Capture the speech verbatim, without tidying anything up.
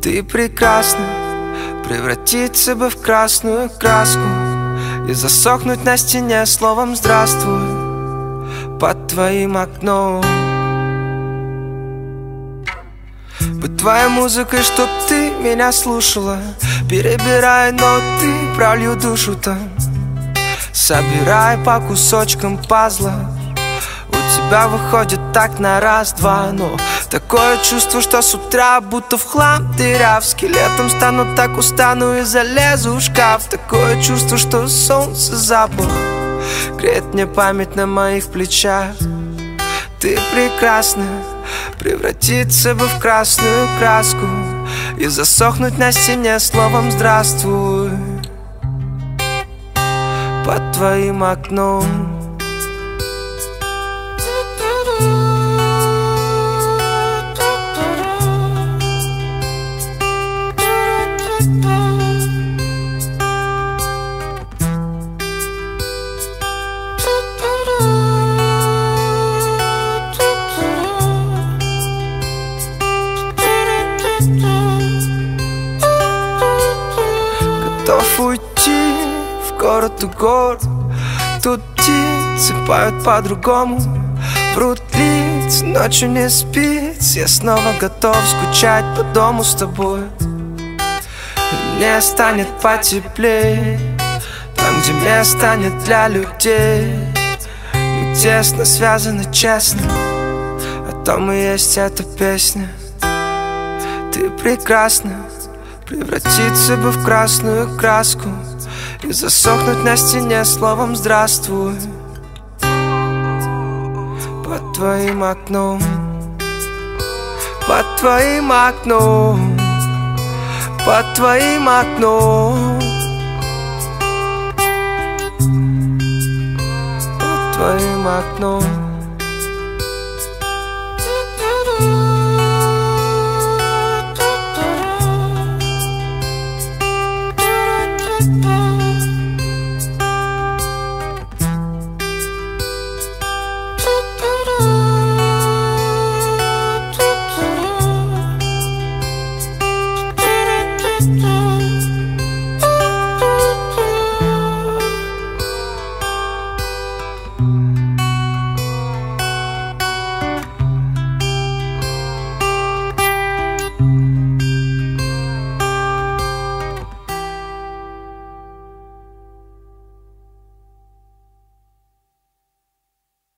Ты прекрасна, превратиться бы в красную краску и засохнуть на стене словом «здравствуй» под твоим окном. Быть твоей музыкой, чтоб ты меня слушала, перебирая ноты, пролью душу там, собирай по кусочкам пазла. У тебя выходит так на раз-два, но такое чувство, что с утра будто в хлам дыря. Скелетом стану, так устану и залезу в шкаф. Такое чувство, что солнце запах греет мне память на моих плечах. Ты прекрасна, превратиться бы в красную краску и засохнуть на стене словом «здравствуй» под твоим окном. Готов уйти в город у гор. Тут птицы поют по-другому, врут лиц, ночью не спится. Я снова готов скучать по дому с тобой. И мне станет потеплее там, где места нет для людей. Мы тесно связаны, честно, о том и есть эта песня. Ты прекрасна, превратиться бы в красную краску и засохнуть на стене словом «здравствуй» под твоим окном. Под твоим окном, под твоим окном, под твоим окном.